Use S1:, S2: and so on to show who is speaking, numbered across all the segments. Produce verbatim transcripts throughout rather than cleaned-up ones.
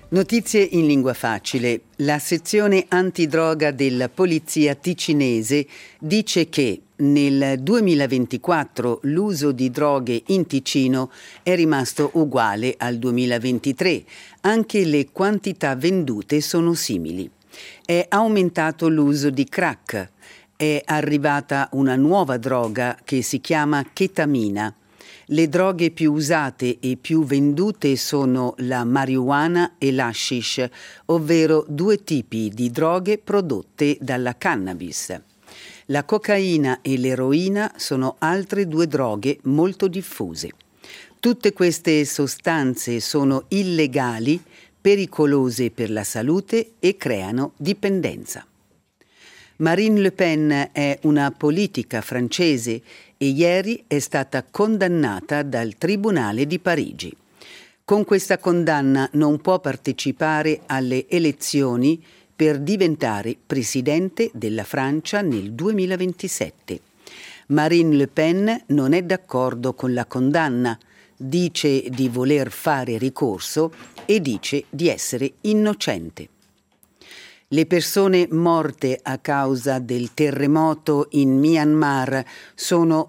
S1: Notizie in lingua facile. La sezione antidroga della polizia ticinese dice che nel duemilaventiquattro l'uso di droghe in Ticino è rimasto uguale al duemilaventitré. Anche le quantità vendute sono simili. È aumentato l'uso di crack. È arrivata una nuova droga che si chiama chetamina. Le droghe più usate e più vendute sono la marijuana e l'hashish, ovvero due tipi di droghe prodotte dalla cannabis. La cocaina e l'eroina sono altre due droghe molto diffuse. Tutte queste sostanze sono illegali, pericolose per la salute e creano dipendenza. Marine Le Pen è una politica francese e ieri è stata condannata dal Tribunale di Parigi. Con questa condanna non può partecipare alle elezioni per diventare presidente della Francia nel duemilaventisette. Marine Le Pen non è d'accordo con la condanna, dice di voler fare ricorso e dice di essere innocente. Le persone morte a causa del terremoto in Myanmar sono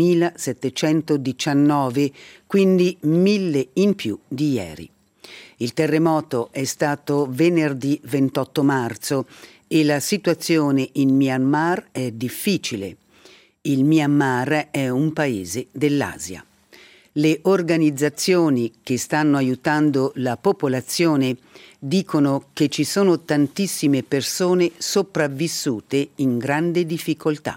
S1: duemilasettecentodiciannove, quindi mille in più di ieri. Il terremoto è stato venerdì ventotto marzo e la situazione in Myanmar è difficile. Il Myanmar è un paese dell'Asia. Le organizzazioni che stanno aiutando la popolazione dicono che ci sono tantissime persone sopravvissute in grande difficoltà.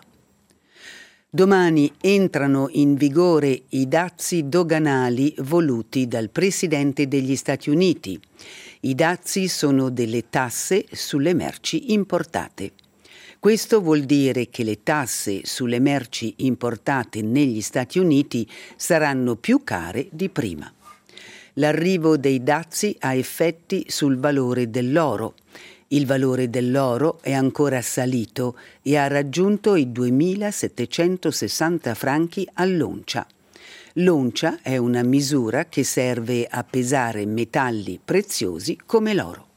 S1: Domani entrano in vigore i dazi doganali voluti dal Presidente degli Stati Uniti. I dazi sono delle tasse sulle merci importate. Questo vuol dire che le tasse sulle merci importate negli Stati Uniti saranno più care di prima. L'arrivo dei dazi ha effetti sul valore dell'oro. Il valore dell'oro è ancora salito e ha raggiunto i duemilasettecentosessanta franchi all'oncia. L'oncia è una misura che serve a pesare metalli preziosi come l'oro.